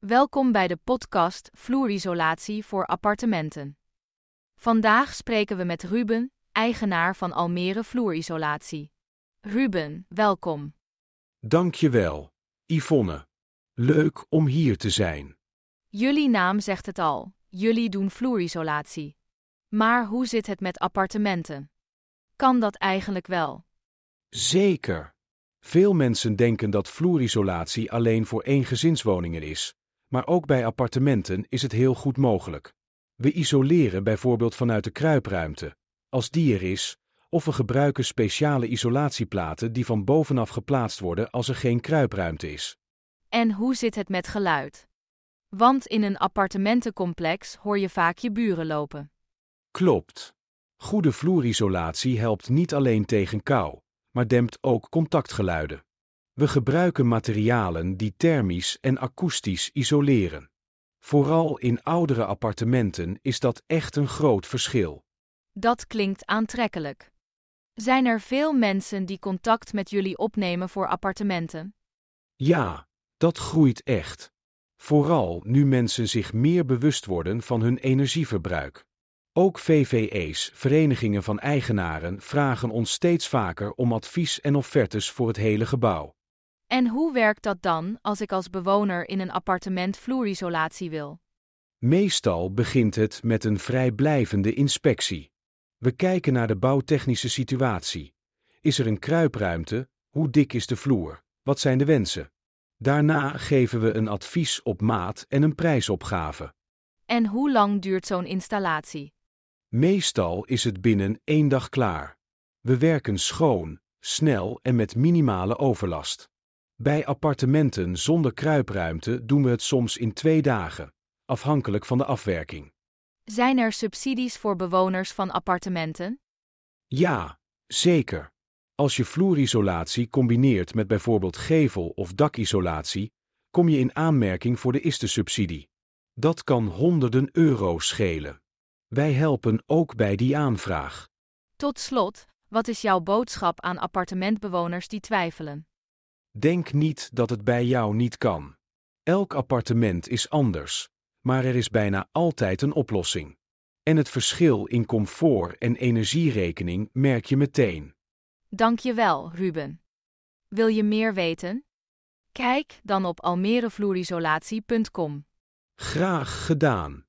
Welkom bij de podcast Vloerisolatie voor appartementen. Vandaag spreken we met Ruben, eigenaar van Almere Vloerisolatie. Ruben, welkom. Dankjewel, Yvonne. Leuk om hier te zijn. Jullie naam zegt het al, jullie doen vloerisolatie. Maar hoe zit het met appartementen? Kan dat eigenlijk wel? Zeker. Veel mensen denken dat vloerisolatie alleen voor eengezinswoningen is, maar ook bij appartementen is het heel goed mogelijk. We isoleren bijvoorbeeld vanuit de kruipruimte, als die er is, of we gebruiken speciale isolatieplaten die van bovenaf geplaatst worden als er geen kruipruimte is. En hoe zit het met geluid? Want in een appartementencomplex hoor je vaak je buren lopen. Klopt. Goede vloerisolatie helpt niet alleen tegen kou, maar dempt ook contactgeluiden. We gebruiken materialen die thermisch en akoestisch isoleren. Vooral in oudere appartementen is dat echt een groot verschil. Dat klinkt aantrekkelijk. Zijn er veel mensen die contact met jullie opnemen voor appartementen? Ja, dat groeit echt. Vooral nu mensen zich meer bewust worden van hun energieverbruik. Ook VVE's, verenigingen van eigenaren, vragen ons steeds vaker om advies en offertes voor het hele gebouw. En hoe werkt dat dan als ik als bewoner in een appartement vloerisolatie wil? Meestal begint het met een vrijblijvende inspectie. We kijken naar de bouwtechnische situatie. Is er een kruipruimte? Hoe dik is de vloer? Wat zijn de wensen? Daarna geven we een advies op maat en een prijsopgave. En hoe lang duurt zo'n installatie? Meestal is het binnen 1 dag klaar. We werken schoon, snel en met minimale overlast. Bij appartementen zonder kruipruimte doen we het soms in 2 dagen, afhankelijk van de afwerking. Zijn er subsidies voor bewoners van appartementen? Ja, zeker. Als je vloerisolatie combineert met bijvoorbeeld gevel- of dakisolatie, kom je in aanmerking voor de ISTE-subsidie. Dat kan honderden euro's schelen. Wij helpen ook bij die aanvraag. Tot slot, wat is jouw boodschap aan appartementbewoners die twijfelen? Denk niet dat het bij jou niet kan. Elk appartement is anders, maar er is bijna altijd een oplossing. En het verschil in comfort en energierekening merk je meteen. Dankjewel, Ruben. Wil je meer weten? Kijk dan op almerevloerisolatie.com. Graag gedaan.